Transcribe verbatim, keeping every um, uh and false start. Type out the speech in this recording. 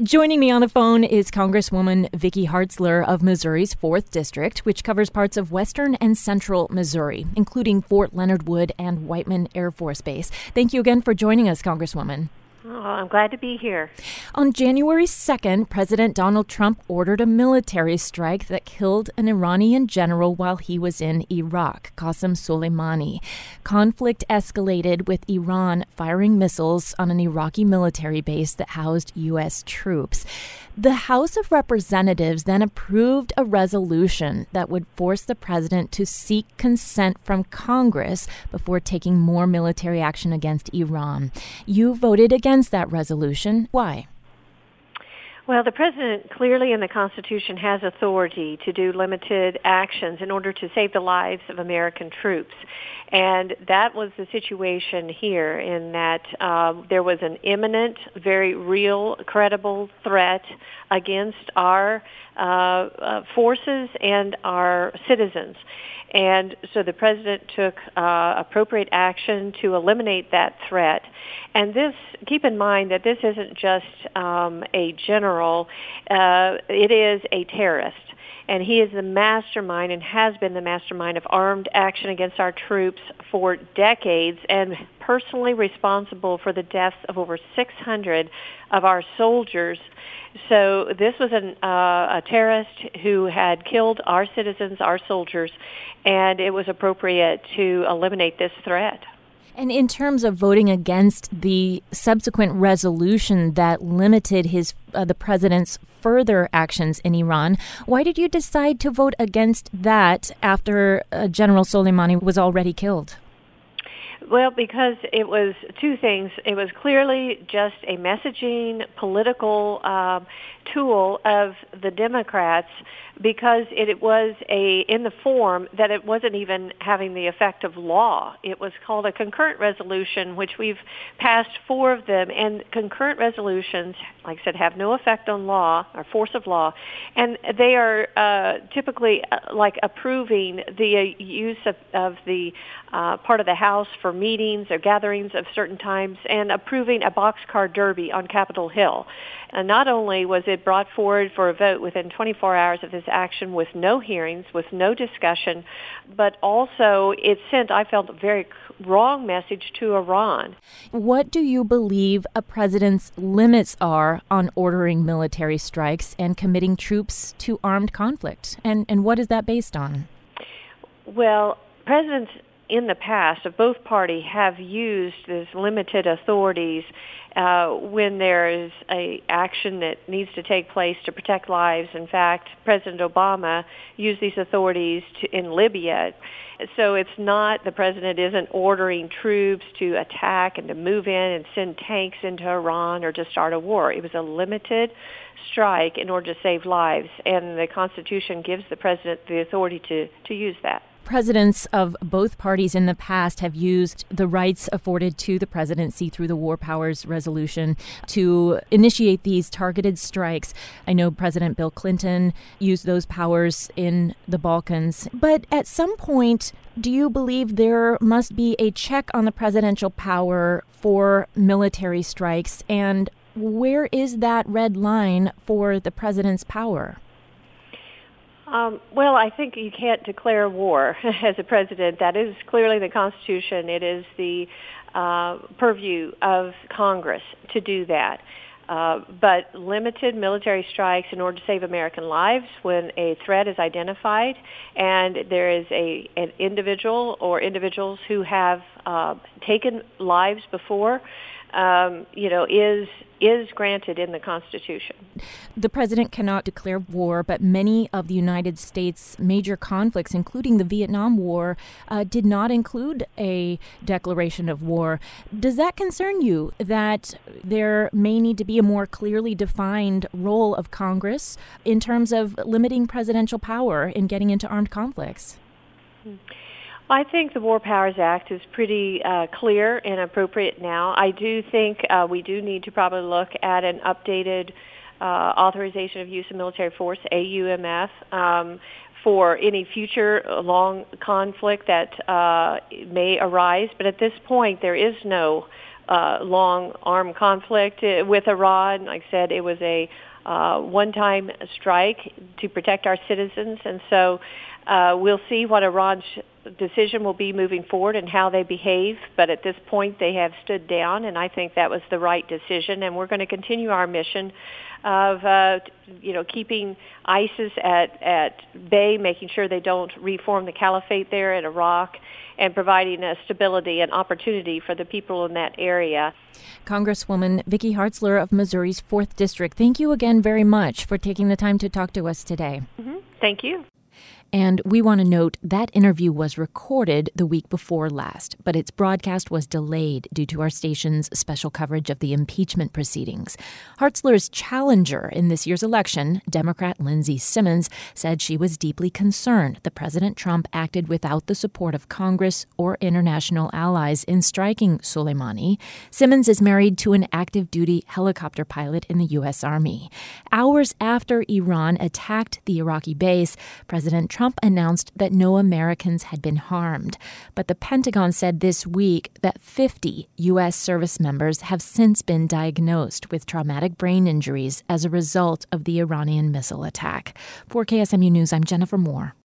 Joining me on the phone is Congresswoman Vicky Hartzler of Missouri's fourth District, which covers parts of western and central Missouri, including Fort Leonard Wood and Whiteman Air Force Base. Thank you again for joining us, Congresswoman. Oh, I'm glad to be here. On January second, President Donald Trump ordered a military strike that killed an Iranian general while he was in Iraq, Qasem Soleimani. Conflict escalated with Iran firing missiles on an Iraqi military base that housed U S troops. The House of Representatives then approved a resolution that would force the president to seek consent from Congress before taking more military action against Iran. You voted against that resolution. Why? Well, the president clearly in the Constitution has authority to do limited actions in order to save the lives of American troops. And that was the situation here in that uh, there was an imminent, very real, credible threat against our uh, uh, forces and our citizens. And so the president took uh, appropriate action to eliminate that threat. And this, keep in mind that this isn't just um, a general, uh, it is a terrorist. And he is the mastermind and has been the mastermind of armed action against our troops for decades and personally responsible for the deaths of over six hundred of our soldiers. So this was an, uh, a terrorist who had killed our citizens, our soldiers, and it was appropriate to eliminate this threat. And in terms of voting against the subsequent resolution that limited his uh, the president's further actions in Iran, why did you decide to vote against that after uh, General Soleimani was already killed? Well, because it was two things. It was clearly just a messaging, political um, tool of the Democrats because it was a in the form that it wasn't even having the effect of law. It was called a concurrent resolution, which we've passed four of them. And concurrent resolutions, like I said, have no effect on law or force of law. And they are uh, typically uh, like approving the uh, use of, of the uh, part of the House for meetings or gatherings of certain times and approving a boxcar derby on Capitol Hill. And not only was it brought forward for a vote within twenty-four hours of this action with no hearings, with no discussion, but also it sent, I felt, a very wrong message to Iran. What do you believe a president's limits are on ordering military strikes and committing troops to armed conflict? And, and what is that based on? Well, presidents in the past of both parties have used these limited authorities uh, when there is a action that needs to take place to protect lives. In fact, President Obama used these authorities to, in Libya. So it's not, the president isn't ordering troops to attack and to move in and send tanks into Iran or to start a war. It was a limited strike in order to save lives, and the Constitution gives the president the authority to, to use that. Presidents of both parties in the past have used the rights afforded to the presidency through the War Powers Resolution to initiate these targeted strikes. I know President Bill Clinton used those powers in the Balkans. But at some point, do you believe there must be a check on the presidential power for military strikes? And where is that red line for the president's power? Um, well, I think you can't declare war as a president. That is clearly the Constitution. It is the uh, purview of Congress to do that. Uh, but limited military strikes in order to save American lives when a threat is identified and there is a an individual or individuals who have uh, taken lives before, um, you know, is is granted in the Constitution. The president cannot declare war, but many of the United States' major conflicts, including the Vietnam War, uh, did not include a declaration of war. Does that concern you, that there may need to be a more clearly defined role of Congress in terms of limiting presidential power in getting into armed conflicts? Hmm. I think the War Powers Act is pretty uh, clear and appropriate now. I do think uh, we do need to probably look at an updated uh, authorization of use of military force, A U M F, um, for any future long conflict that uh, may arise. But at this point, there is no uh, long armed conflict uh, with Iran. Like I said, it was a uh, one-time strike to protect our citizens, and so uh, we'll see what Iran's decision will be moving forward and how they behave. But at this point, they have stood down, and I think that was the right decision. And we're going to continue our mission of, uh, you know, keeping ISIS at, at bay, making sure they don't reform the caliphate there in Iraq, and providing a stability and opportunity for the people in that area. Congresswoman Vicky Hartzler of Missouri's fourth District, thank you again very much for taking the time to talk to us today. Mm-hmm. Thank you. And we want to note that interview was recorded the week before last, but its broadcast was delayed due to our station's special coverage of the impeachment proceedings. Hartzler's challenger in this year's election, Democrat Lindsey Simmons, said she was deeply concerned that President Trump acted without the support of Congress or international allies in striking Soleimani. Simmons is married to an active-duty helicopter pilot in the U S. Army. Hours after Iran attacked the Iraqi base, President Trump Trump announced that no Americans had been harmed. But the Pentagon said this week that fifty U S service members have since been diagnosed with traumatic brain injuries as a result of the Iranian missile attack. For K S M U News, I'm Jennifer Moore.